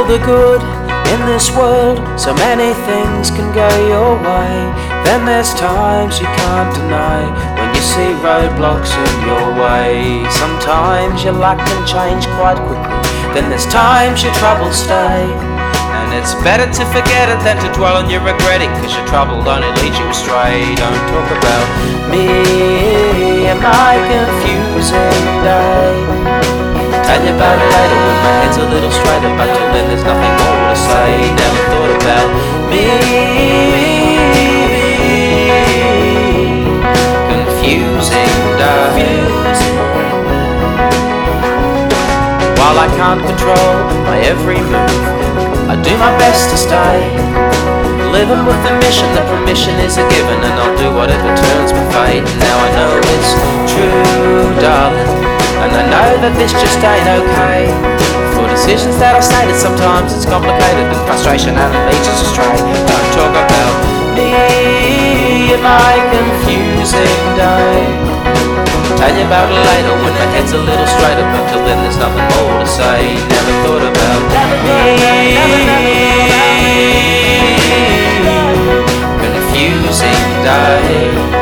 the good in this world, so many things can go your way. Then there's times you can't deny when you see roadblocks in your way. Sometimes your luck can change quite quickly, then there's times your troubles stay. And it's better to forget it than to dwell on your regretting, cause your trouble only leads you astray. Don't talk about me and my confusing day. Tell you about it later when my head's a little straighter, but till then there's nothing more to say. Never thought about me. Confusing day. While I can't control my every move, I do my best to stay living with the mission that permission is a given, and I'll do whatever turns my fate. Now I know it's true, darling, and I know that this just ain't okay. For decisions that I stated, sometimes it's complicated and frustration and it leads us astray. Don't talk about me and my confusing day. Tell you about it later when my head's a little straighter, but till then there's nothing more to say. Never thought about me. Confusing day.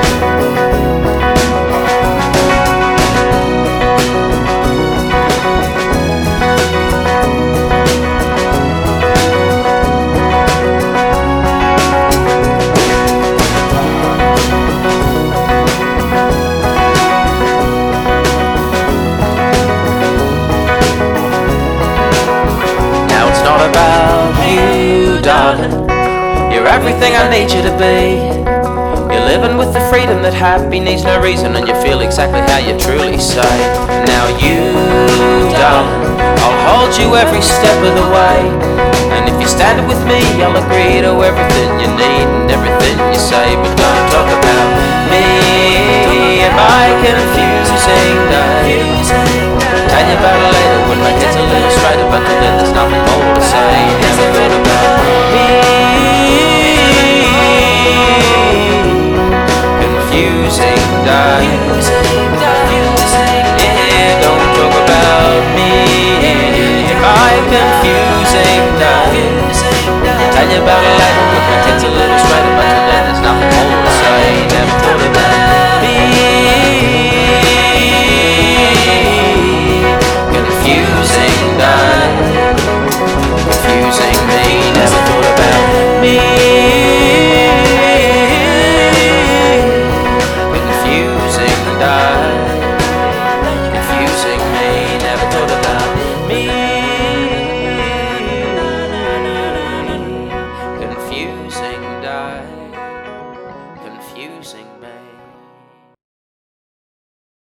About you, darling, you're everything I need you to be. You're living with the freedom that happy needs no reason, and you feel exactly how you truly say. Now you, darling, I'll hold you every step of the way, and if you stand with me, I'll agree to everything you need and everything you say. But don't talk about me and my confusing day. Tell you about it later when my head's a little straighter, but till then there's nothing more to say. Never thought about me. Confusing day. Yeah, don't talk about me. My confusing day. Tell you about it later when my head's a little straighter, but till then there's nothing more to say. Never thought about me. Confusing me, never thought about me. Confusing me, never thought about me. Confusing me.